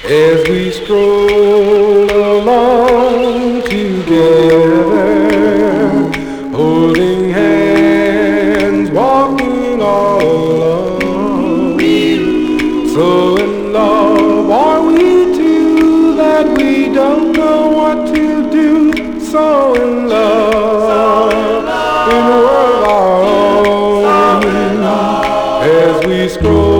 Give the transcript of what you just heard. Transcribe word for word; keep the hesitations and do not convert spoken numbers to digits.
as we stroll along together, holding hands, walking all alone. So in love are we two that we don't know what to do. So in love, in a world of our own, as we scroll